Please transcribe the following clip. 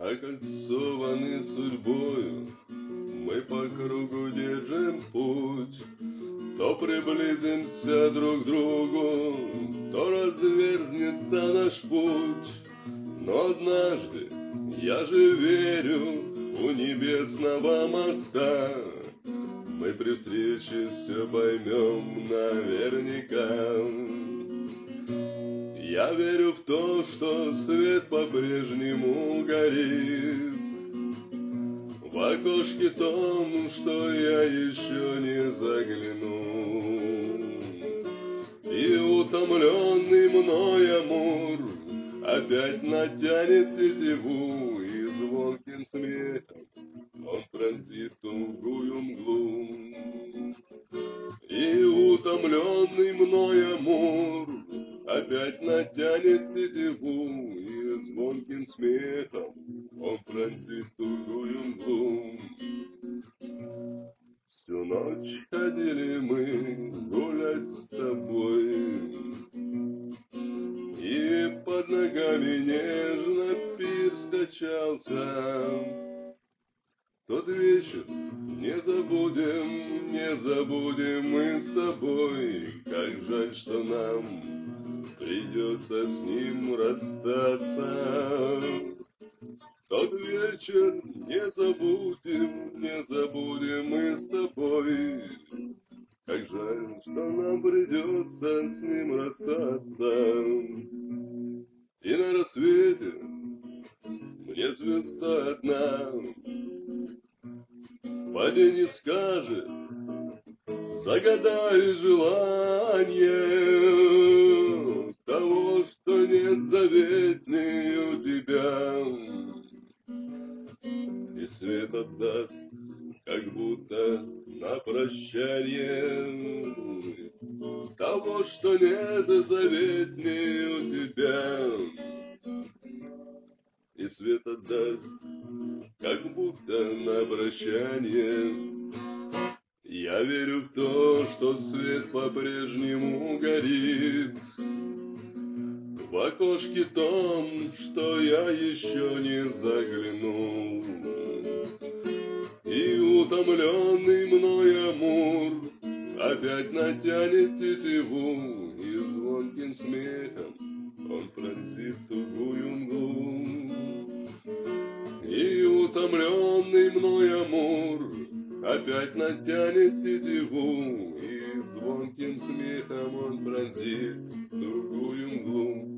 Окольцованы судьбою, мы по кругу держим путь. То приблизимся друг к другу, то разверзнется наш путь. Но однажды, я же верю, у небесного моста мы при встрече все поймем наверняка. Я верю в то, что свет по-прежнему горит в окошке том, что я еще не заглянул. И утомленный мной Амур опять натянет тетиву, и звонким смехом он пронзит тугую мглу. И утомленный мной Амур опять натянет тетиву, и звонким смехом он пронзит тугую мглу. Всю ночь ходили мы гулять с тобой, и под ногами нежно пирс качался. Тот вечер не забудем мы с тобой. Как жаль, что нам придется с ним расстаться. Тот вечер не забудем мы с тобой. Как жаль, что нам придется с ним расстаться. И на рассвете мне звезда одна поди не скажет, загадай желание того, что нет заветный у тебя. И свет отдаст, как будто на прощание того, что нет заветный у тебя. И свет отдаст, как будто на прощание. Я верю в то, что свет по-прежнему горит в окошке том, что я еще не заглянул. И утомленный мной Амур опять натянет тетиву, и звонким смехом он пронзит тугую мглу. И утомленный мной Амур опять натянет тетиву, и звонким смехом он пронзит тугую мглу.